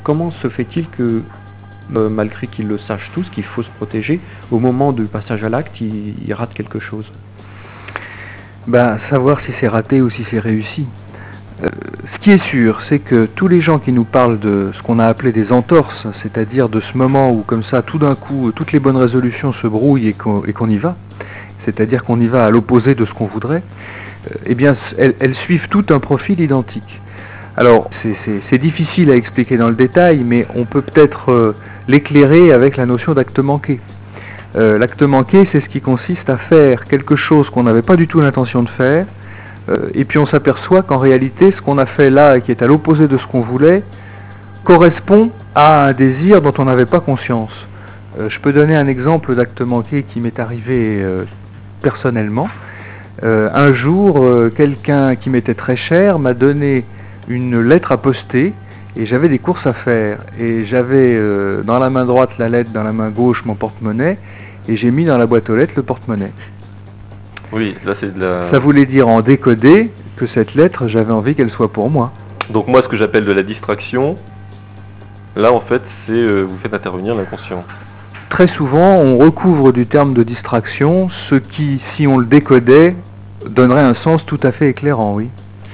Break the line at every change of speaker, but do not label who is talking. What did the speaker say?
Comment se fait-il que, malgré qu'ils le sachent tous, qu'il faut se protéger, au moment du passage à l'acte, ils ratent quelque chose?
Savoir si c'est raté ou si c'est réussi. Ce qui est sûr, c'est que tous les gens qui nous parlent de ce qu'on a appelé des entorses, c'est-à-dire de ce moment où comme ça, tout d'un coup, toutes les bonnes résolutions se brouillent et qu'on y va, c'est-à-dire qu'on y va à l'opposé de ce qu'on voudrait, eh bien, elles suivent tout un profil identique. Alors, c'est difficile à expliquer dans le détail, mais on peut peut-être l'éclairer avec la notion d'acte manqué. L'acte manqué, c'est ce qui consiste à faire quelque chose qu'on n'avait pas du tout l'intention de faire, et puis on s'aperçoit qu'en réalité, ce qu'on a fait là, qui est à l'opposé de ce qu'on voulait, correspond à un désir dont on n'avait pas conscience. Je peux donner un exemple d'acte manqué qui m'est arrivé personnellement. Un jour, quelqu'un qui m'était très cher m'a donné une lettre à poster, et j'avais des courses à faire. Et j'avais dans la main droite la lettre, dans la main gauche mon porte-monnaie, et j'ai mis dans la boîte aux lettres le porte-monnaie.
Oui, là c'est de la...
Ça voulait dire en décodé que cette lettre, j'avais envie qu'elle soit pour moi.
Donc moi, ce que j'appelle de la distraction, là en fait, c'est vous faites intervenir l'inconscient.
Très souvent, on recouvre du terme de distraction ce qui, si on le décodait, donnerait un sens tout à fait éclairant, oui.